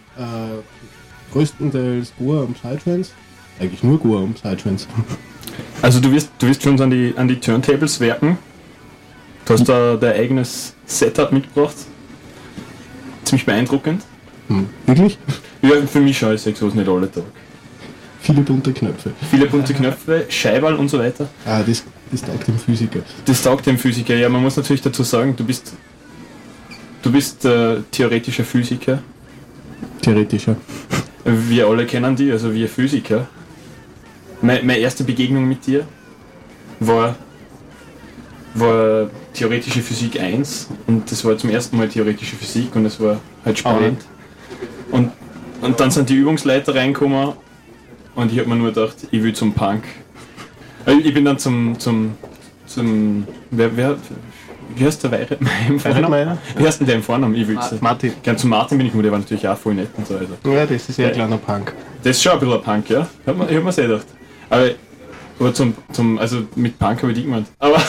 Größtenteils Goa und Psytrance. Eigentlich nur Goa und Psytrance. Also du wirst für uns an die Turntables werken. Du hast da dein eigenes Setup mitgebracht. Ziemlich beeindruckend. Wirklich? Ja, für mich schon, ich sehe sowas nicht alle Tag. Viele bunte Knöpfe. Viele bunte Knöpfe, Scheiberl und so weiter. Ah, das taugt dem Physiker. Das taugt dem Physiker. Ja, man muss natürlich dazu sagen, du bist theoretischer Physiker. Theoretischer. Wir alle kennen die, also wir Physiker. Meine erste Begegnung mit dir war theoretische Physik 1 und das war zum ersten Mal theoretische Physik und es war halt spannend. Und dann sind die Übungsleiter reingekommen und ich habe mir nur gedacht, ich will zum Punk. Ich bin dann zum wie heißt der Weihrauch? Wie heißt denn der im Vornamen? Ich will's. Martin. Gern zum Martin bin ich nur, der war natürlich auch voll nett und so weiter. Ja, das ist ja ein kleiner Punk. Das ist schon ein bisschen ein Punk, ja. Ich hab mir sehr gedacht. Aber also mit Punk habe ich die gemeint. Aber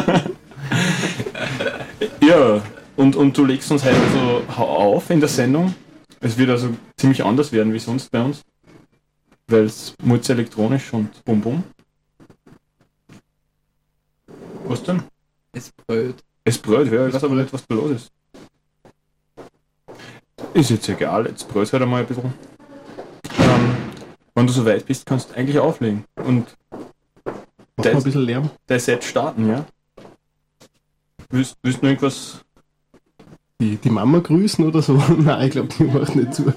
ja, und du legst uns heute so auf in der Sendung. Es wird also ziemlich anders werden wie sonst bei uns. Weil es multi-elektronisch und bum bum. Was denn? Es brüllt. Es brüllt, ja, ich weiß aber nicht, was da los ist. Ist jetzt egal, jetzt brüllt halt einmal ein bisschen. Wenn du so weit bist, kannst du eigentlich auflegen. Und Mach mal ein bisschen Lärm. dein Set starten, ja? Willst du irgendwas? Die Mama grüßen oder so? Nein, ich glaube, die macht nicht zu.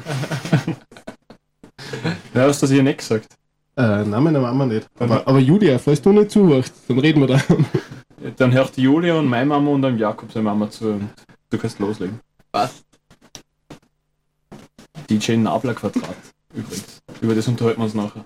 Ja, hast du das hier nicht gesagt? Nein, meiner Mama nicht. Aber Julia, falls du nicht zuhörst, dann reden wir da. Dann hört die Julia und meine Mama und dann Jakob seine Mama zu und du kannst loslegen. Was? DJ Nabler Quadrat übrigens. Über das unterhalten wir uns nachher.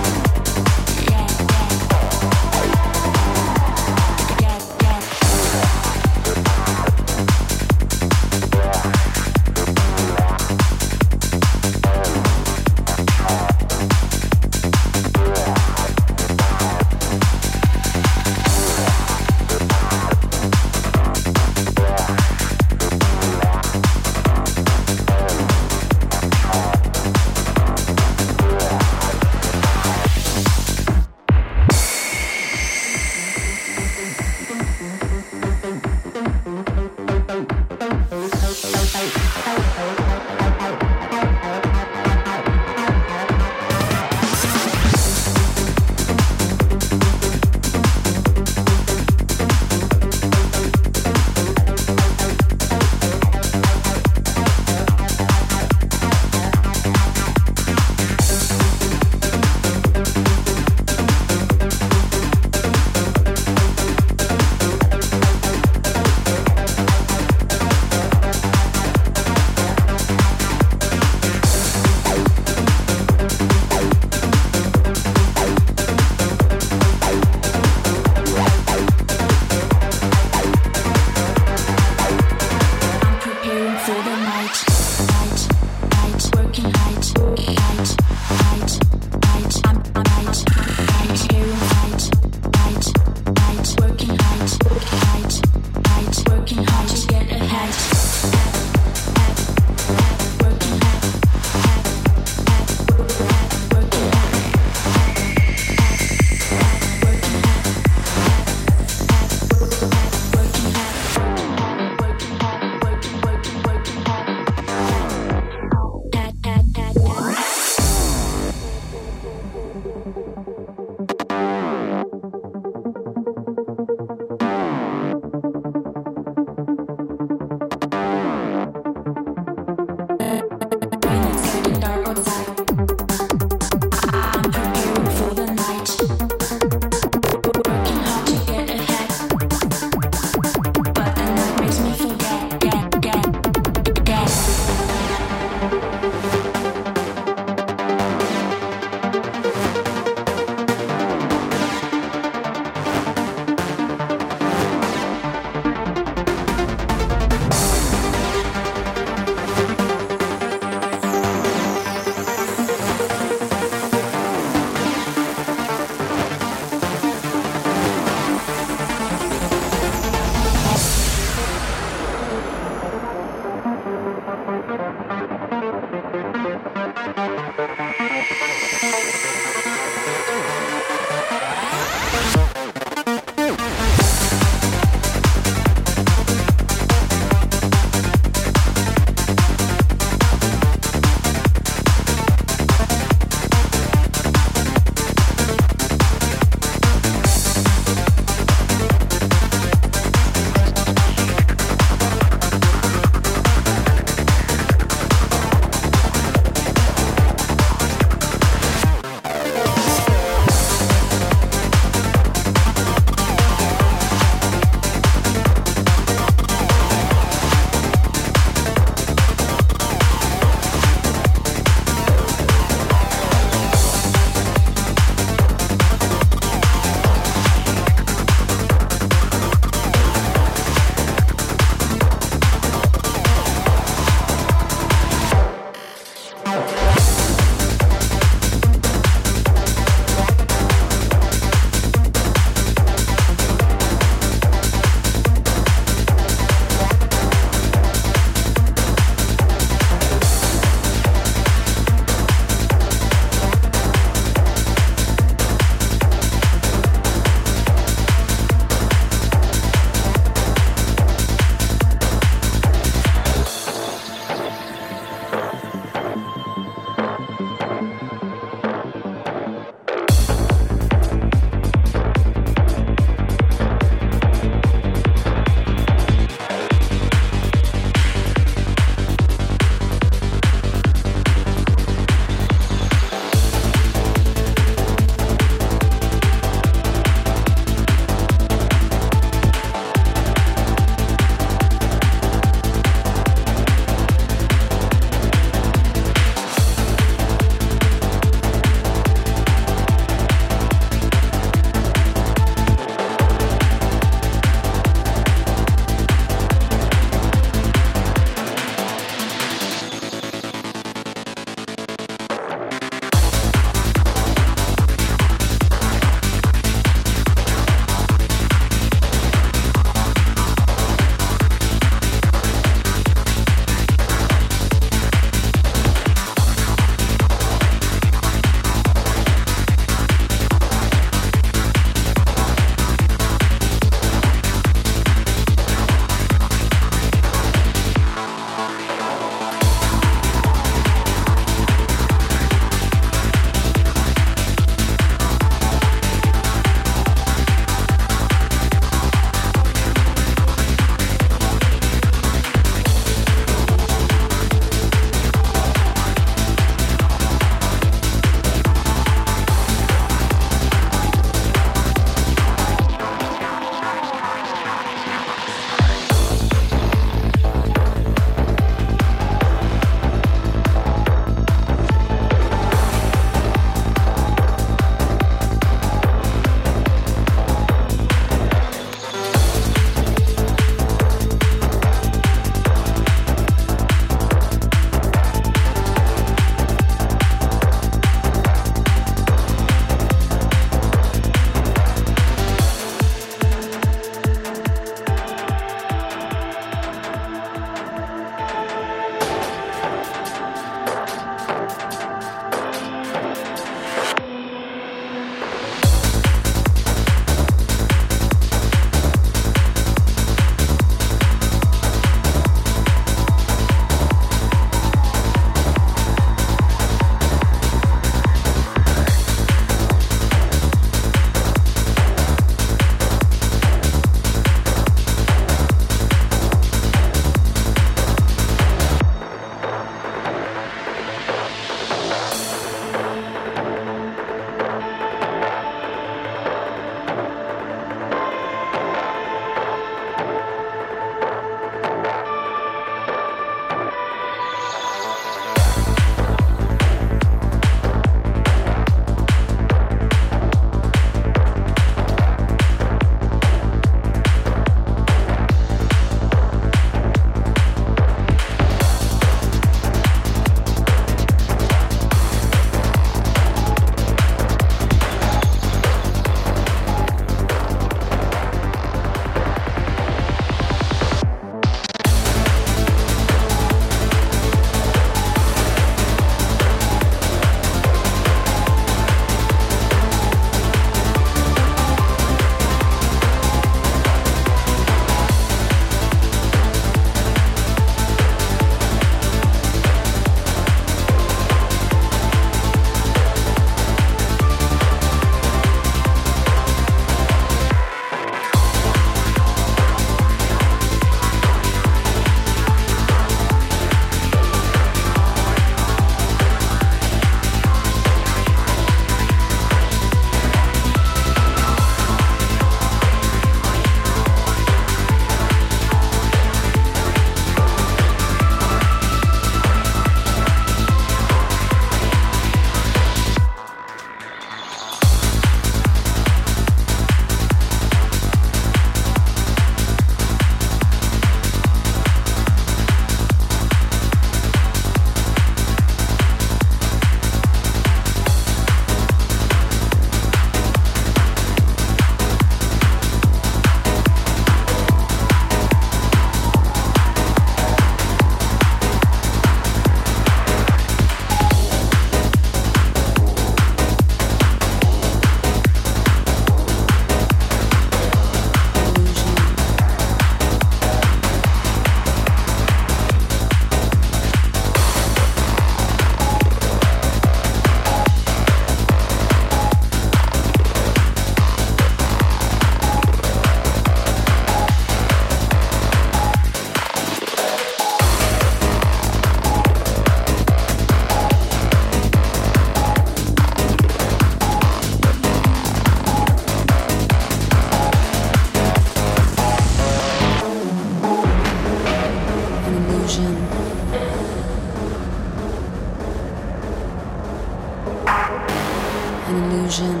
An illusion.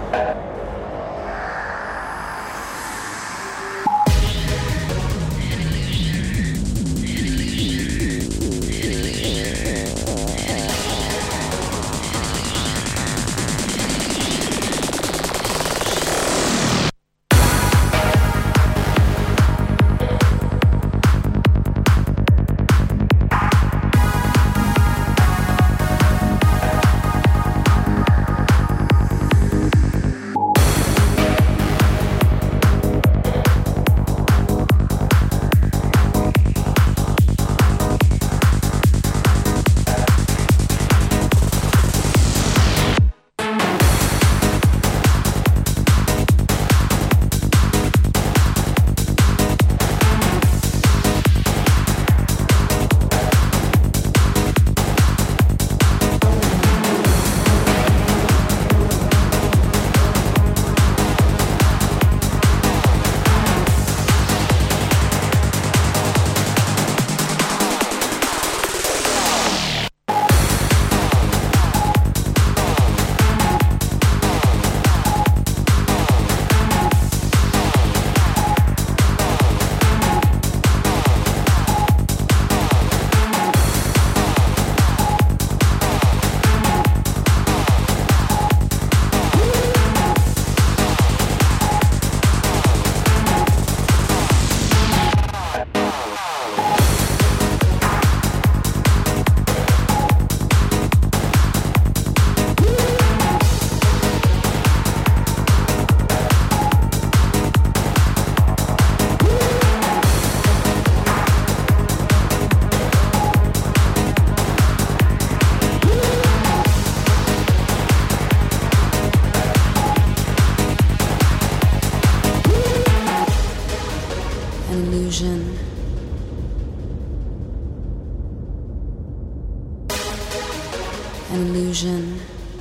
An illusion.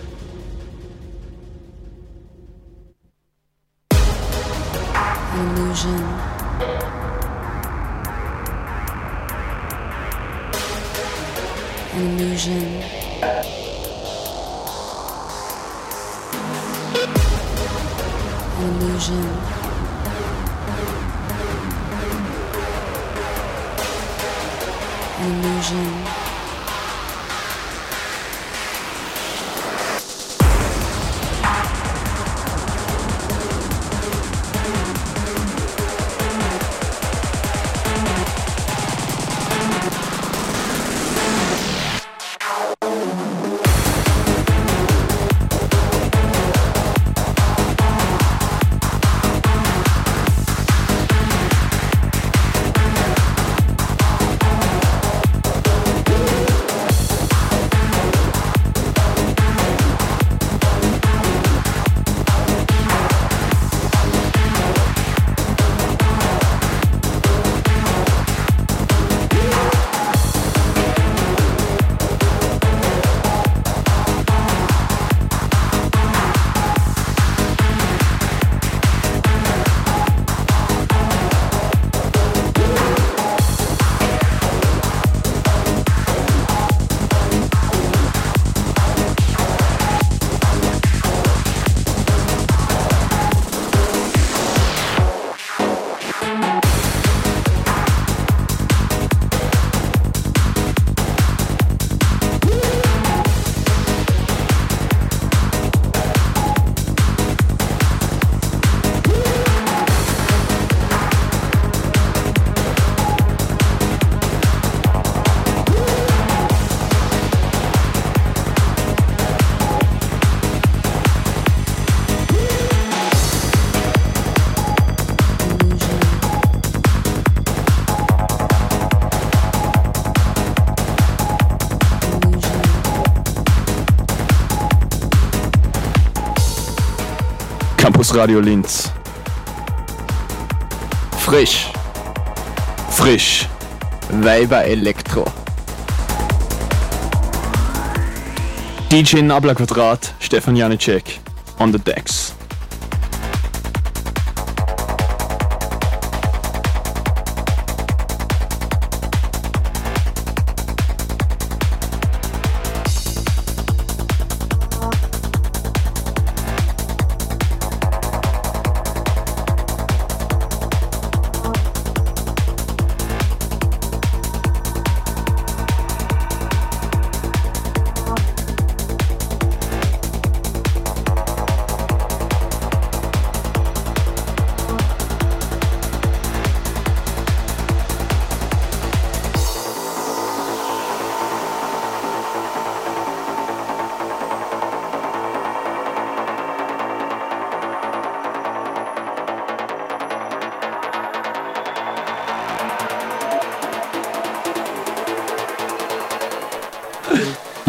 An illusion. An illusion. An illusion. An illusion. Campus Radio Linz. Frisch. Frisch. Weiber Elektro. DJ Nabla Quadrat, Stefan Janicek on the decks.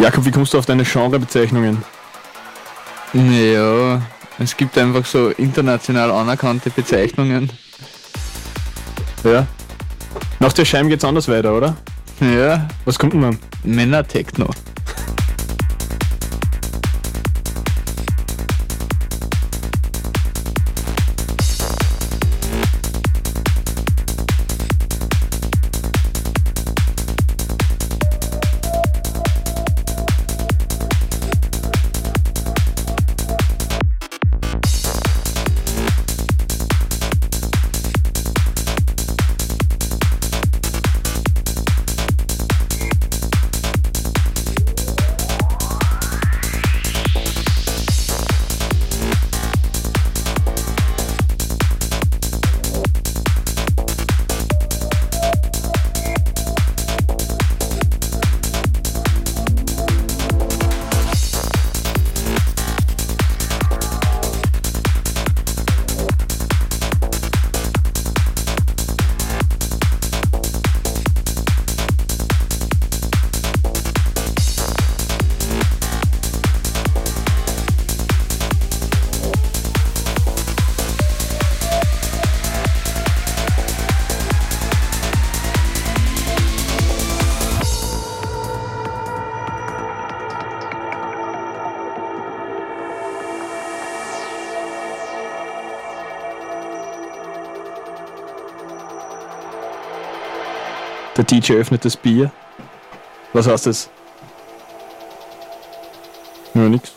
Jakob, wie kommst du auf deine Genrebezeichnungen? Naja, es gibt einfach so international anerkannte Bezeichnungen. Ja. Nach der Scheibe geht's anders weiter, oder? Ja, Was kommt denn dann? Männer-Techno. Der DJ öffnet das Bier. Was heißt das? Ja, nix.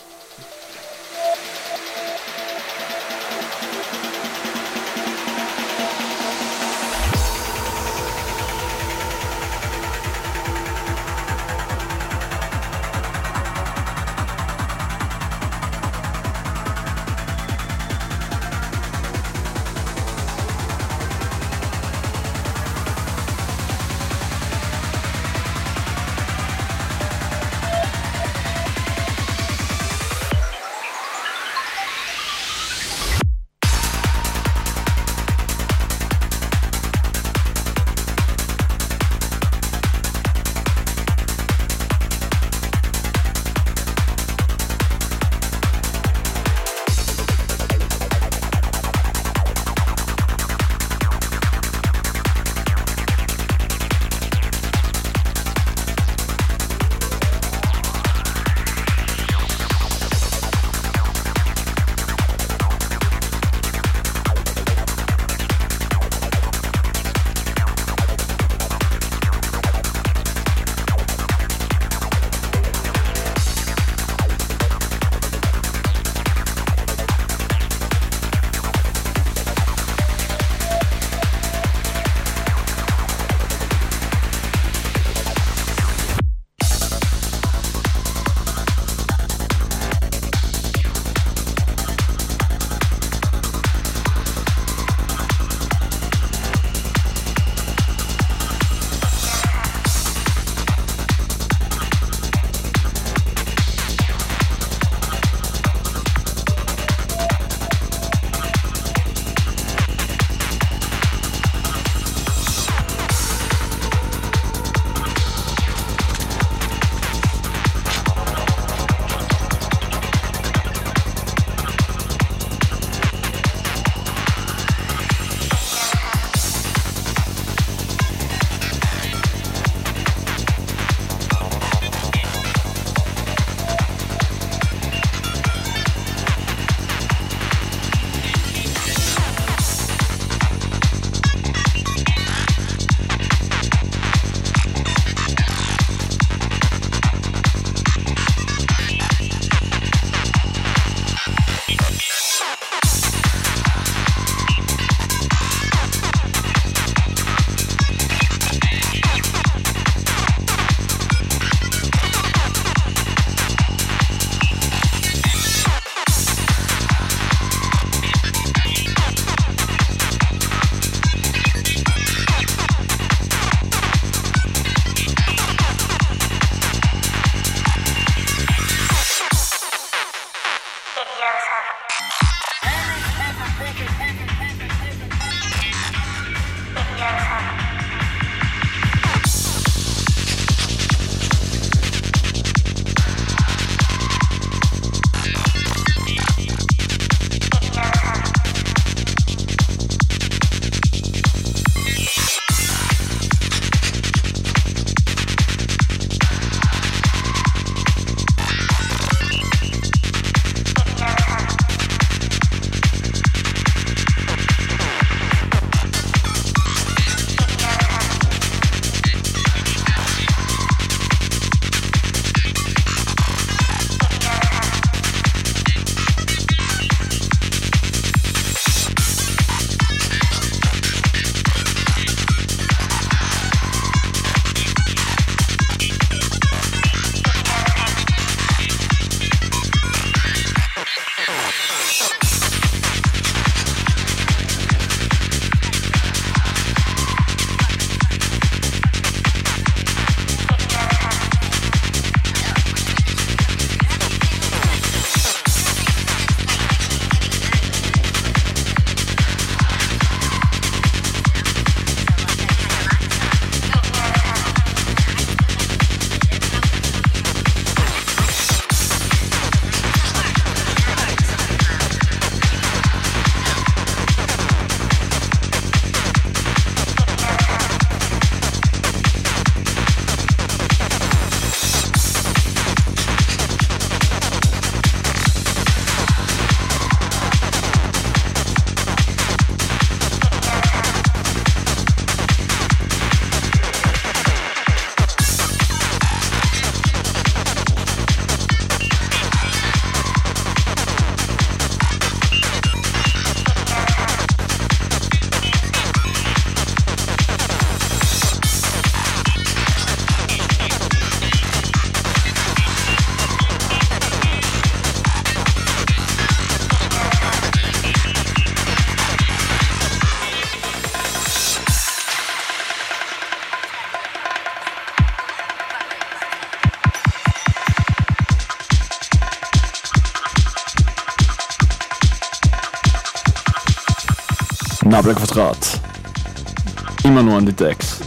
Nabelquadrat. Immer nur an die Decks.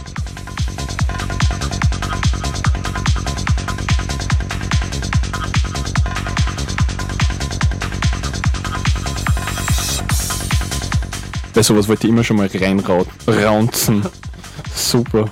Bei sowas wollte ich immer schon mal reinraunzen. Super.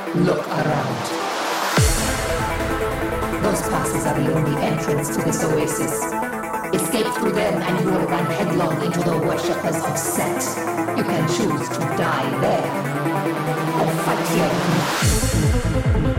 Look around. Those passes are the only entrance to this oasis. Escape through them and you will run headlong into the worshippers of Set. You can choose to die there or fight here.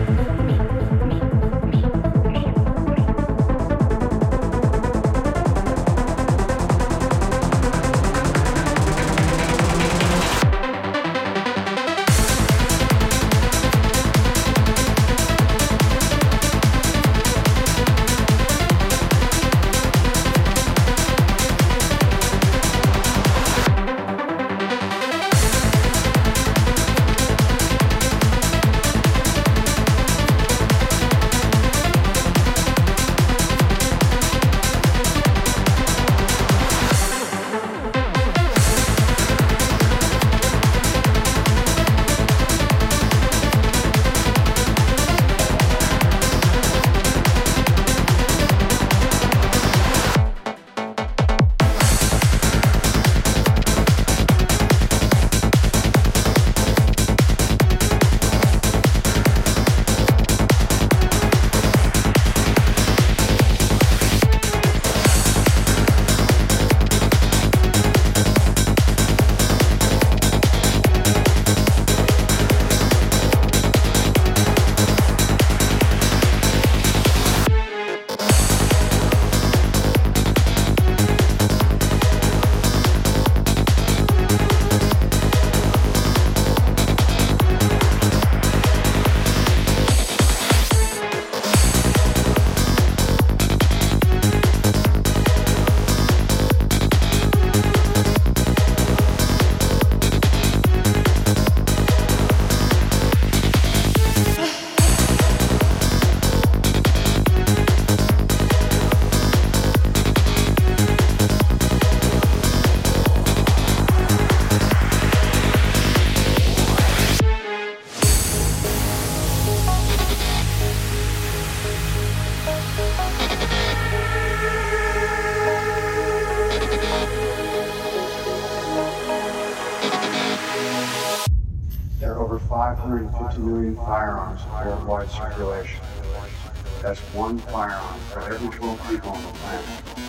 There are over 550 million firearms in worldwide circulation. That's one firearm for every 12 people on the planet.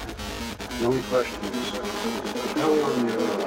The only question is, how long do you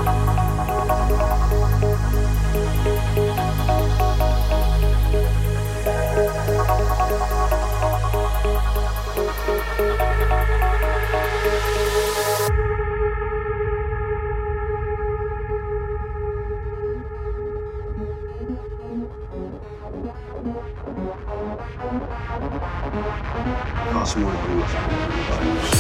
Cosmo Blues.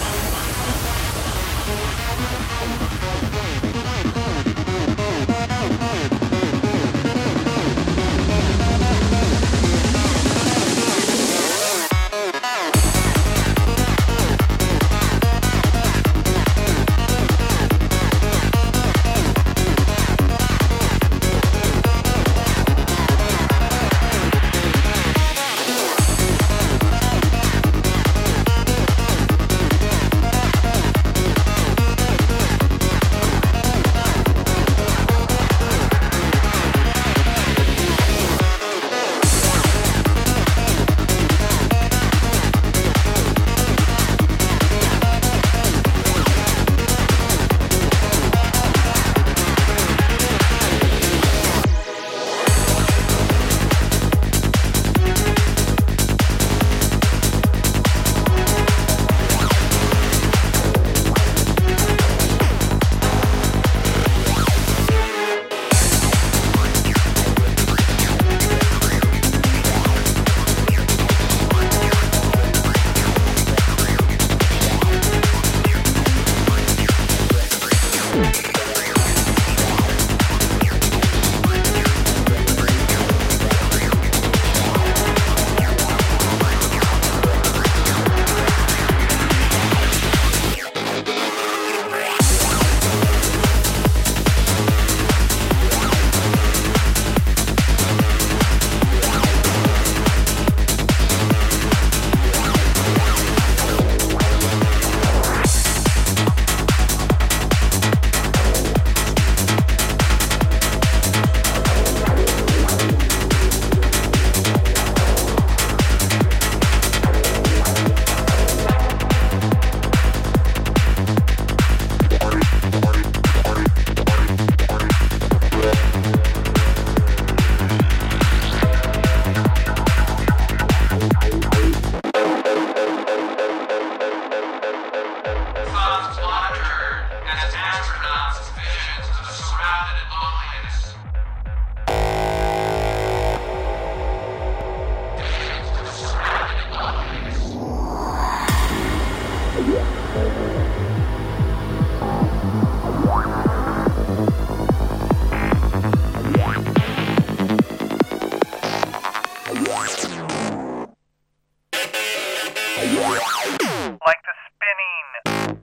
Like the spinning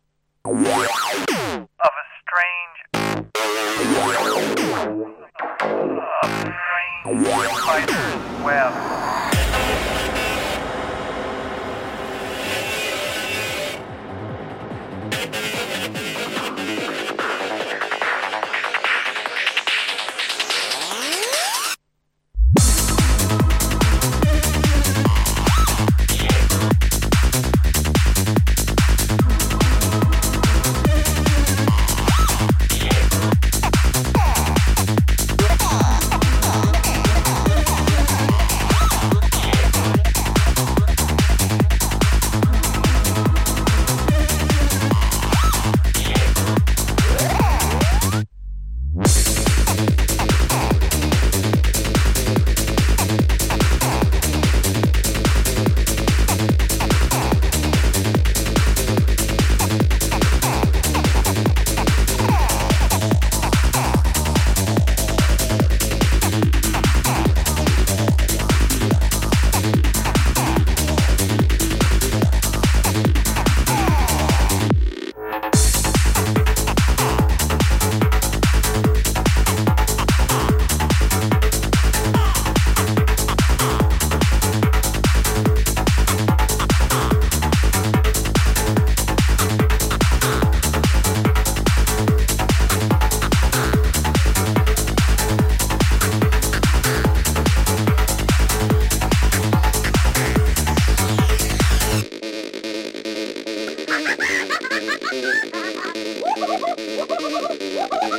of a strange spider's web.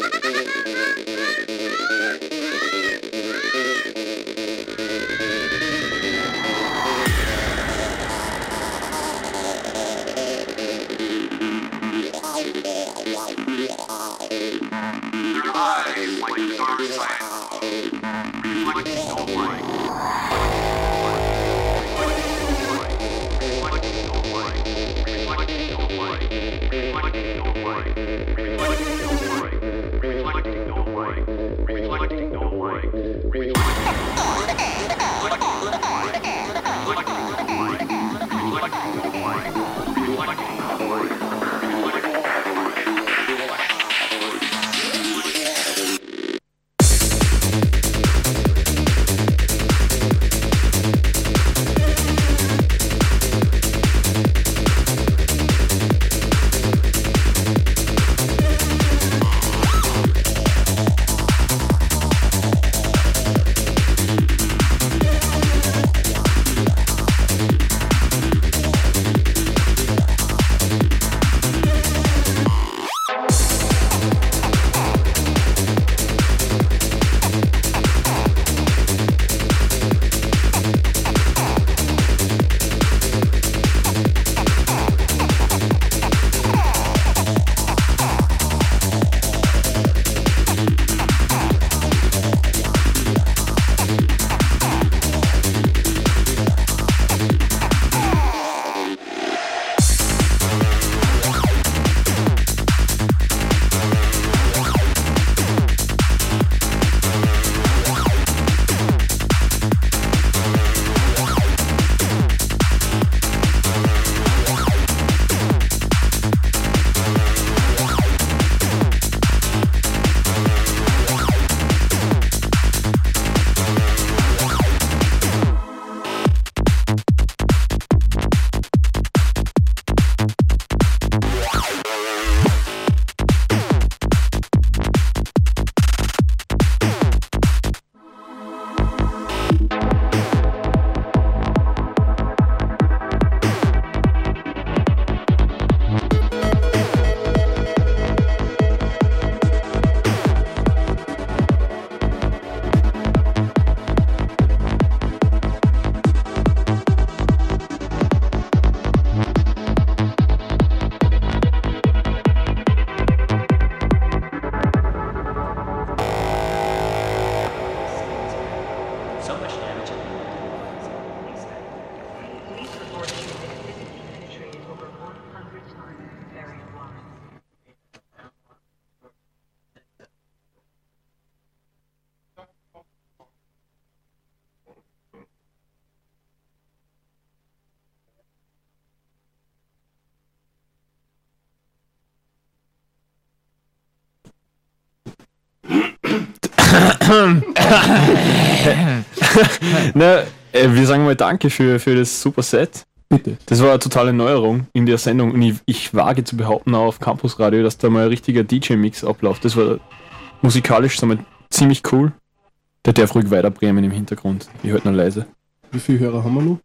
Na, wir sagen mal danke für das super Set. Bitte. Das war eine totale Neuerung in der Sendung und ich wage zu behaupten auch auf Campus Radio, dass da mal ein richtiger DJ-Mix abläuft. Das war musikalisch somit ziemlich cool. Der darf ruhig weiter bremen im Hintergrund. Ich halt noch leise. Wie viele Hörer haben wir noch?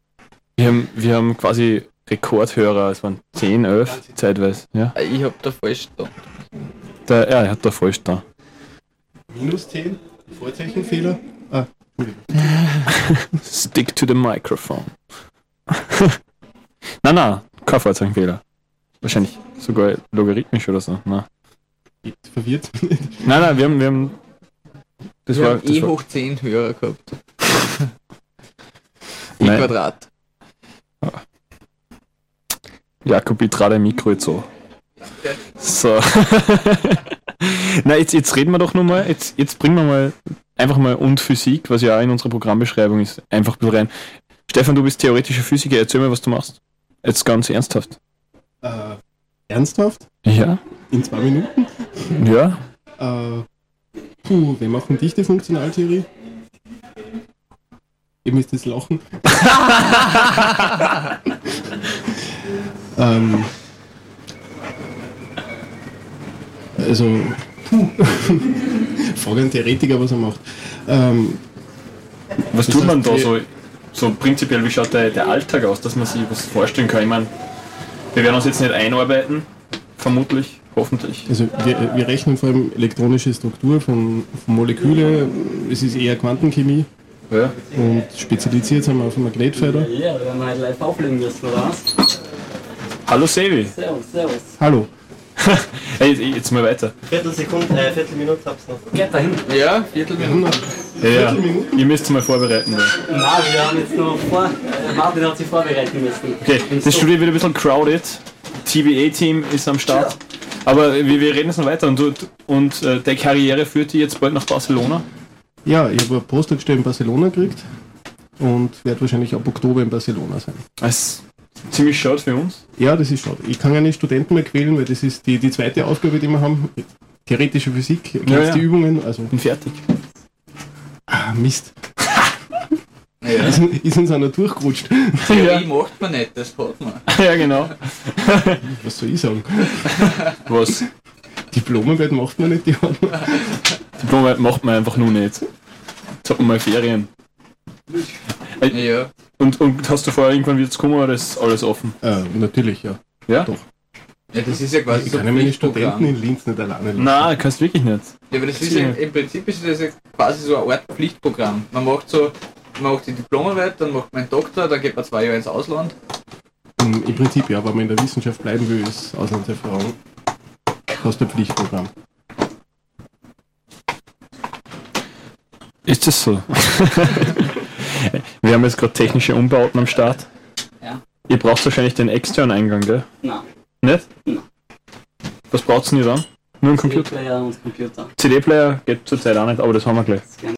Wir haben quasi Rekordhörer, es waren 10, 11 zeitweise. Ja? Ich hab da falsch da. Er hat da falsch da. Minus 10? Vorzeichenfehler? Ah, Entschuldigung. Stick to the microphone. Nein, kein Vorzeichenfehler. Wahrscheinlich sogar logarithmisch oder so. Nein, Verwirrt mich nicht. nein, wir haben das Wir war, haben das war hoch 10 Hörer gehabt. Nein. Quadrat. Jakob, ich trage dein Mikro jetzt so. So. Na, jetzt reden wir doch nur mal, jetzt bringen wir mal einfach mal und Physik, was ja auch in unserer Programmbeschreibung ist, einfach ein bisschen rein. Stefan, du bist theoretischer Physiker, erzähl mal, was du machst. Jetzt ganz ernsthaft. Ernsthaft? Ja? In 2 Minuten? Ja? Wir machen dichte Funktionaltheorie. Ihr müsst jetzt lachen. Also, frage einen Theoretiker, was er macht. Was Das tut man heißt, da so prinzipiell, wie schaut der Alltag aus, dass man sich was vorstellen kann? Ich meine, wir werden uns jetzt nicht einarbeiten vermutlich, hoffentlich. Also wir rechnen vor allem elektronische Struktur von Moleküle, es ist eher Quantenchemie Ja. und spezialisiert sind wir auf Magnetfelder. Ja, da werden wir halt live auflegen müssen, oder was? Hallo Sevi. Servus, servus. Hallo. Hey, jetzt mal weiter. Viertelminute hab's noch. Geht dahin. Ja, Viertelminute. Ja, ihr müsst mal vorbereiten. Da. Nein, wir haben jetzt noch Martin hat sich vorbereiten müssen. Okay, das Studio wird ein bisschen crowded. TBA-Team ist am Start. Aber wir reden jetzt noch weiter. Und deine Karriere führt dich jetzt bald nach Barcelona? Ja, ich habe eine Postdoc-Stelle in Barcelona gekriegt und werde wahrscheinlich ab Oktober in Barcelona sein. Das ist ziemlich schade für uns. Ja, das ist schade. Ich kann ja nicht Studenten mehr quälen, weil das ist die zweite Aufgabe, die wir haben. Theoretische Physik, Ja. die Übungen, also... Bin fertig. Ah, Mist. Ja. Ist uns einer durchgerutscht. Theorie macht man nicht, das hat man. Ja, genau. Was soll ich sagen? Was? Diplomarbeit macht man nicht, die hat man. Diplomarbeit macht man einfach nur nicht. Jetzt hat man mal Ferien. Ja. Und hast du vorher irgendwann wieder zu kommen oder ist alles offen? Natürlich, ja. Ja? Doch. Ja, das ist ja quasi Ich so kann ein ja meine Pflichtprogramm. Studenten in Linz nicht alleine lassen. Nein, kannst du wirklich nicht. Ja, aber das ist ja, im Prinzip ist das ja quasi so eine Art Pflichtprogramm. Man macht die Diplomarbeit, dann macht man einen Doktor, dann geht man 2 Jahre ins Ausland. Im Prinzip ja, wenn man in der Wissenschaft bleiben will, ist Auslandserfahrung fast ein Pflichtprogramm. Ist das so? Wir haben jetzt gerade technische Umbauten am Start. Ja. Ihr braucht wahrscheinlich den externen Eingang, gell? Nein. Nicht? Nein. Was braucht ihr denn dann? Nur ein Computer? CD-Player und Computer. CD-Player geht zurzeit auch nicht, aber das haben wir gleich.